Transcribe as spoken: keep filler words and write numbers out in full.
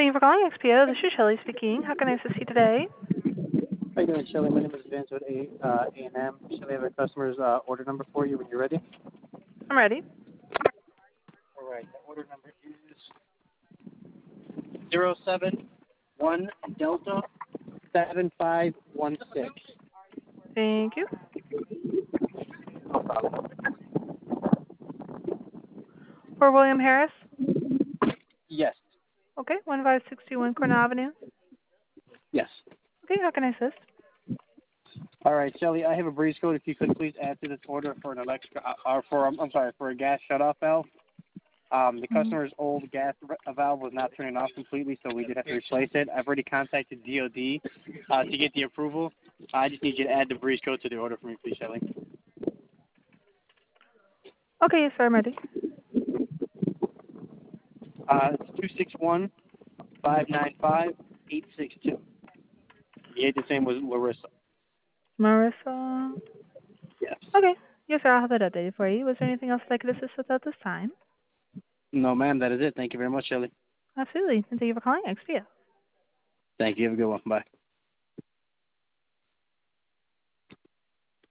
Thank you for calling X P O. This is Shelley speaking. How can I assist you today? How you doing, Shelly? My name is Vince with A uh, A and M. Shelly, I have a customer's uh, order number for you when you're ready. I'm ready. All right. The order number is zero seven one Delta seven five one six. Thank you. No problem. For William Harris. Yes. Okay, one five six two one Cornell Avenue. Yes. Okay, how can I assist? All right, Shelly. I have a breeze code. If you could please add to this order for an electric, uh, or for um, I'm sorry, for a gas shutoff valve. Um, the Mm-hmm. customer's old gas valve was not turning off completely, so we did have to replace it. I've already contacted D O D uh, to get the approval. I just need you to add the breeze code to the order for me, please, Shelly. Okay, yes, sir, I'm ready. Uh, it's two six one five nine five eight six two. The agent's name was Larissa. Marissa. Yes. Okay, yes, sir, I'll have that updated for you. Was there anything else I could assist with at this time? No, ma'am, that is it. Thank you very much, Shelly. Absolutely. And thank you for calling X P O. Thank you. Have a good one. Bye.